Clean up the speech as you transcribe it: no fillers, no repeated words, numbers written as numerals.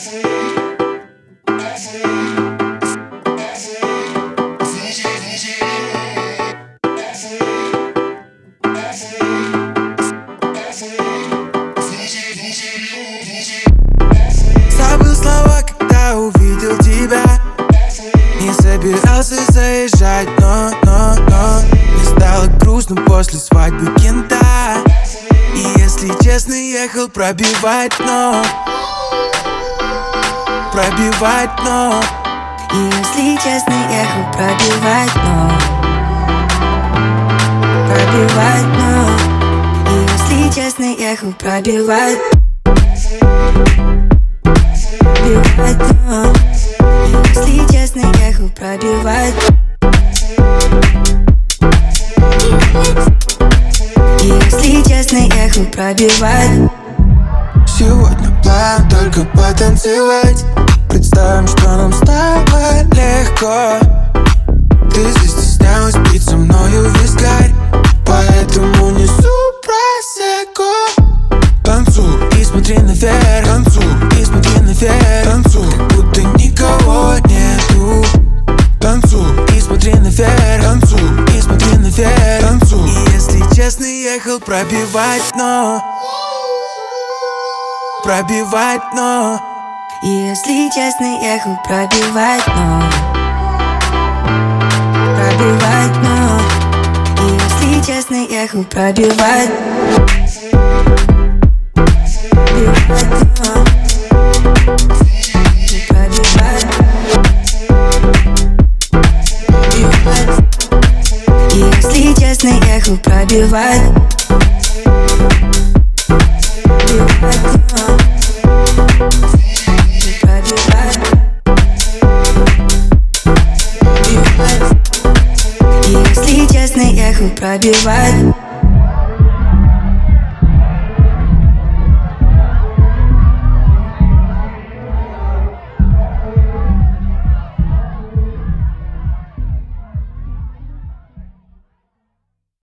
Забыл слова, когда увидел тебя. Не собирался заезжать, но мне стало грустно после свадьбы кента. И если честно, ехал пробивать дно. Пробивать дно. И если честно, ехал пробивать дно. Пробивать дно. И если честно, ехал пробивать. Пробивать дно. И если честно, ехал пробивать. И если честно, ехал пробивать. Сегодня план только потанцевать. Представим, что нам стало легко. Ты застеснялась пить со мною вискарь, поэтому несу просеку. Танцуй и смотри наверх, танцуй и смотри наверх, танцуй, как будто никого нету. Танцуй и смотри наверх, танцуй и смотри наверх, танцуй. И если честно, ехал пробивать дно. Пробивать дно. И если честно, ехал пробивать дно. Пробивать дно. И если честно, ехал пробивать. Пробивать дно. Пробивать. Пробивать. И если честно, ехал пробивать. Пробивать дно. И если честно, ехал пробивать.